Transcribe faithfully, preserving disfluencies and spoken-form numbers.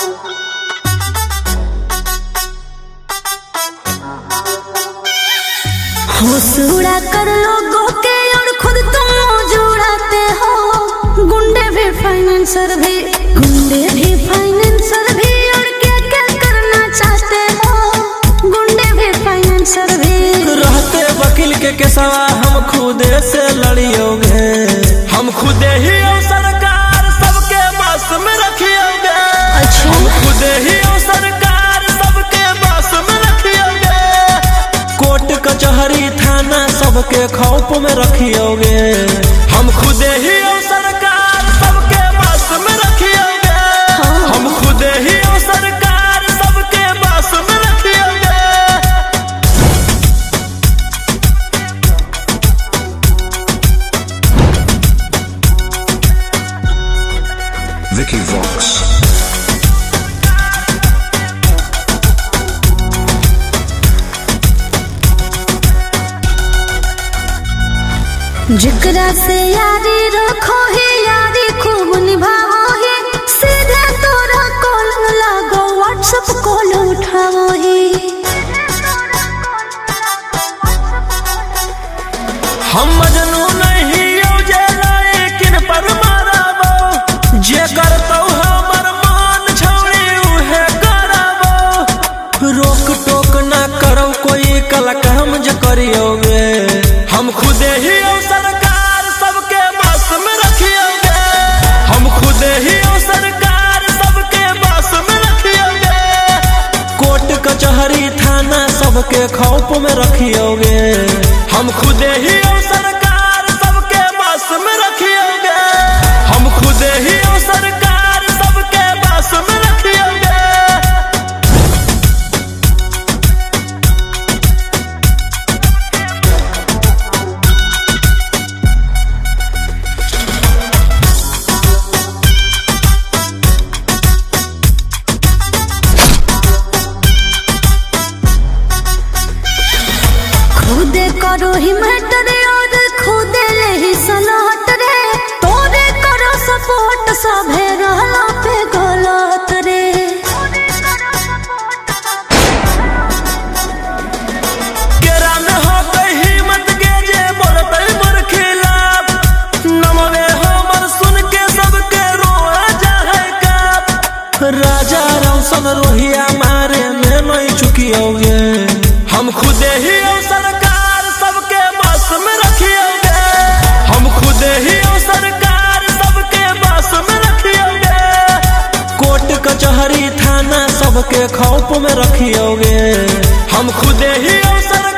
होश उड़ा कर लोगों के और खुद तुम मौज उड़ाते हो। गुंडे भी फाइनेंसर भी गुंडे भी फाइनेंसर भी और क्या क्या करना चाहते हो। गुंडे भी फाइनेंसर भी रहते वकील के केसवा हम खुदे से लड़ियोगे। हम खुदे ही और सरकार सबके बस में रखियोगे। अच्छा। हम खुदे ही और सरकार सबके बस में रखियोगे। कोर्ट कचहरी थाना सबके खौफ में रखियोगे। हम खुदे ही और सरकार सबके बस में रखियोगे। हम खुदे ही और सरकार सबके बस में रखियोगे। Vicky Vox. जिकरा से यारी रखो ही यारी खूब निभाओ ही। सीधे तोरा कॉल लागो व्हाट्सएप कॉल उठाओ ही। हम मजनू नहीं औजे लेकिन पर माराबो। जे करतौ हमर मान छौड़ी उहे कराबो। रोक टोक ना करो कोई कलक हम जे करियोगे। हम खुदे ही और सरकार सबके बस में रखियोगे। हम खुदे ही और सरकार सबके बस में रखियोगे। कोर्ट कचहरी थाना सबके खौफ में रखियोगे। हम खुदे ही और सरकार सबके बस में रखियोगे। हम खुदे ही और सरकार सबके बस में रखियोगे। खुदे करो ही मैटर और खुदे ले ही सलाहत रे। तोरे करो सपोर्ट सभे रहला पे गलत रे। केरा में हो गई हिम्मत के जे बोलते मोर खिलाफ। नमवे हमर सुन के सबके रोआ जाए काप। राजा रौशन रोहिया मारे में नहीं चुकियोगे। हम खुदे ही और सरकार सबके बस में रखियोगे। हम खुदे ही और सरकार सबके बस में रखियोगे। कोर्ट कचहरी थाना सबके खौफ में रखियोगे। हम खुदे ही और सरकार